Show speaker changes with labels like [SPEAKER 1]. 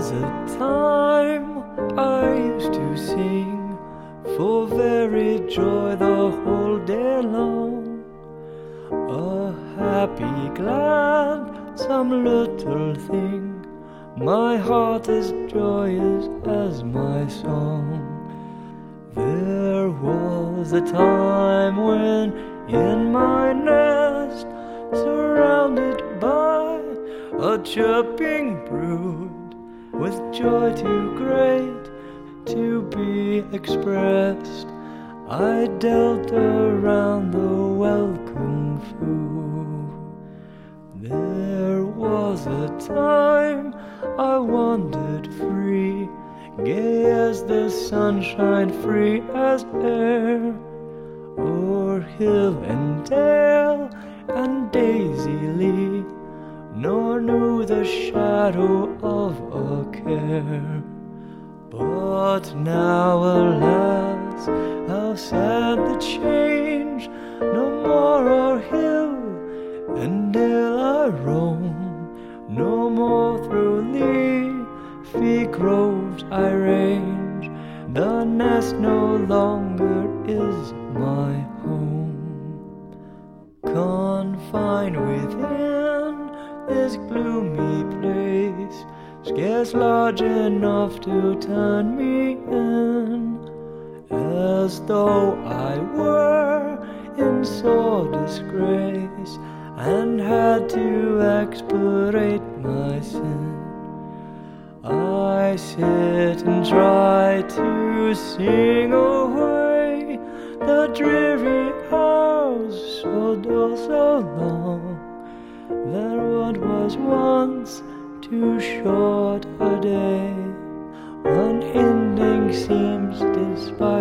[SPEAKER 1] was a time I used to sing for very joy the whole day long. A happy, glad, some little thing, my heart as joyous as my song. There was a time when in my nest, surrounded by a chirping brood, with joy too great to be expressed, I dealt around the welcome food. There was a time I wandered free, gay as the sunshine, free as air, o'er hill and dale and daisy lea, nor knew the shadow of a care. But now, alas, how sad the change! No more o'er hill and dale I roam, no more through leafy groves I range. The nest no longer is my home. Confined within this gloomy place, scarce large enough to turn me in, as though I were in sore disgrace and had to expiate my sin. I sit and try to sing away the dreary hours, so dull, so long, that what was once too short a day, unending seems despite